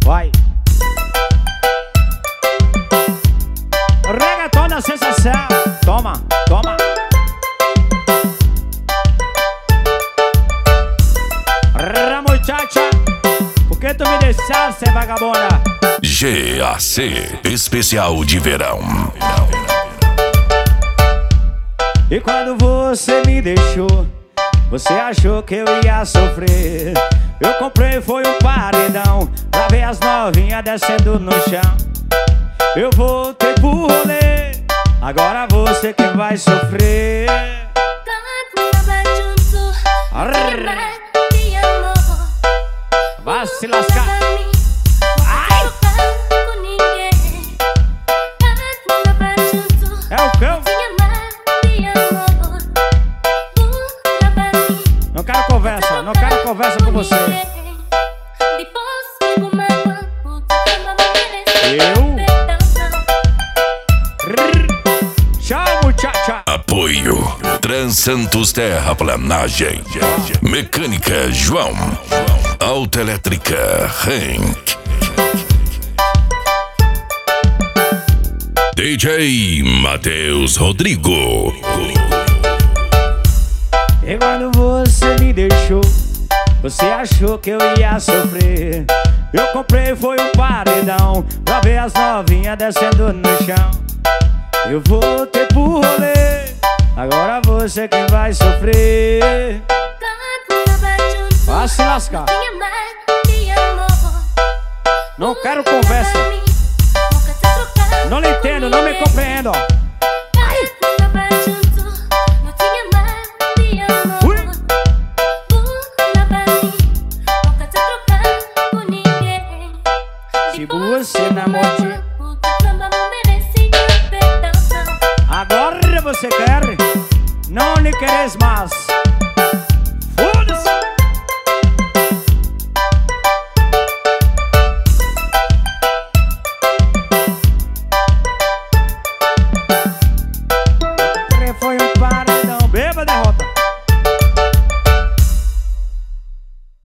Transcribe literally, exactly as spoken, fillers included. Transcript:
Vai. Reggaeton da sensação. Toma, toma. Ra muchacha, por que tu me deixaste, vagabunda? G A C Especial de Verão. E quando você me deixou, você achou que eu ia sofrer. Eu comprei foi um paredão pra ver as novinhas descendo no chão. Eu voltei pro rolê, agora você que vai sofrer. Arr. Vai se lascar. Ai. É o cão. Não quero conversa, não quero conversa com você. Eu? Tchau, muchacha. Apoio Transantos Terraplanagem, Mecânica João, Autoelétrica Henk, D J Matheus Rodrigo. E quando você me deixou, você achou que eu ia sofrer. Eu comprei foi um paredão pra ver as novinhas descendo no chão. Eu voltei pro rolê, agora você que vai sofrer. Vai se lascar. Não quero conversa. Não lhe entendo, não me compreendo. Se você não morte, agora você quer, não lhe queres mais.